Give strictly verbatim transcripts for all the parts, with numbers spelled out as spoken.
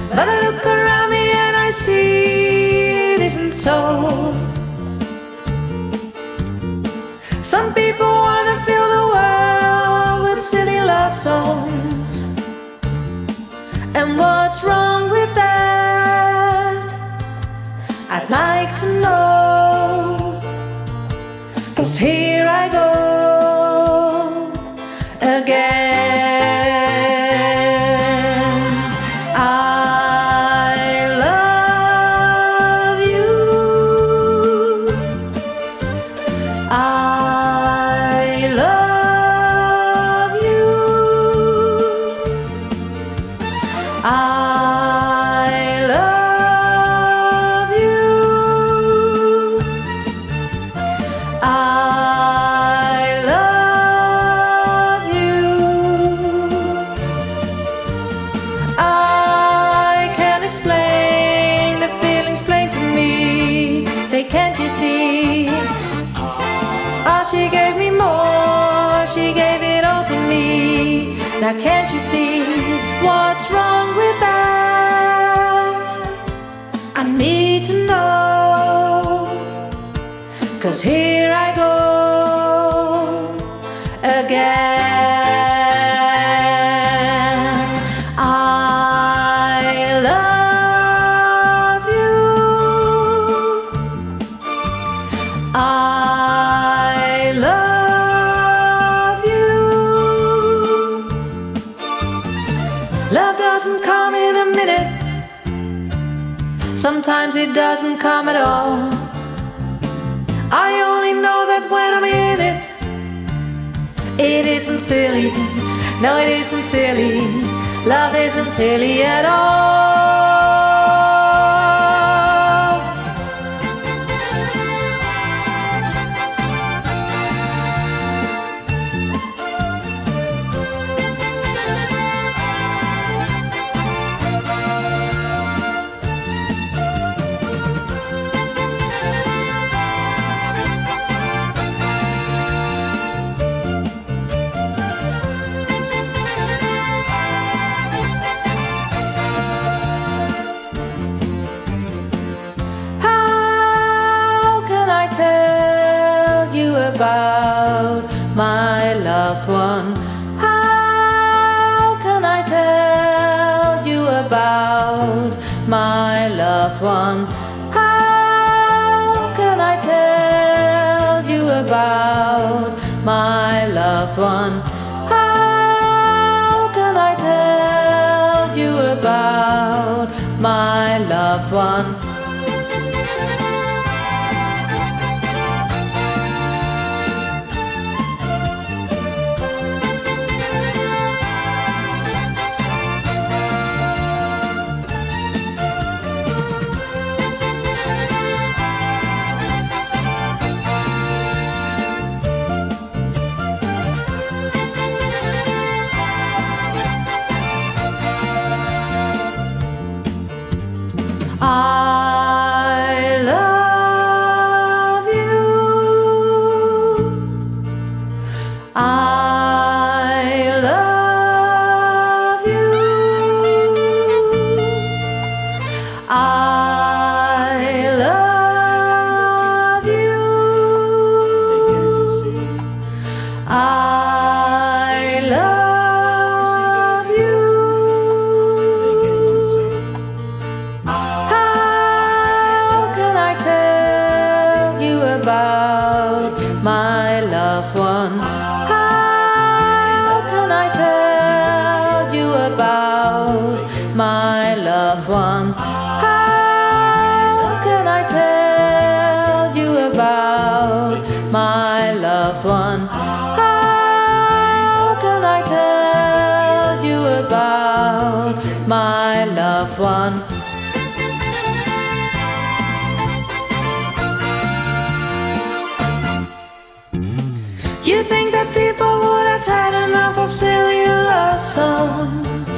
But I look around me and I see it isn't so. Some people wanna fill the world with silly love songs. And what's wrong with that? I'd like to know. 'Cause here I go again. I love you. I love you. I love you. I love you. I can't explain the feelings plain to me. Say, can't you see? Oh, she gave me more, she gave it all to me. Now can't you see what's wrong with that? I need to know. 'Cause here I go again. I love you. I love you. Love doesn't come in a minute. Sometimes it doesn't come at all. I only know that when I'm in it, it isn't silly. No, it isn't silly. Love isn't silly at all. About my loved one. How can I tell you about my loved one? How can I tell you about my loved one? How can I tell you about my loved one? I love you. I love you. I love you. I love you. About my loved one. How can I tell you about my loved one? How can I tell you about my loved one? How can I tell you about my loved one? You think that people would have had enough of silly love songs?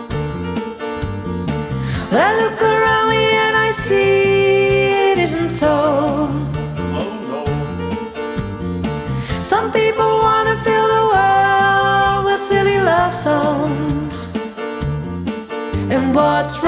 Well, I look around me and I see it isn't so. Oh no. Some people wanna fill the world with silly love songs. And what's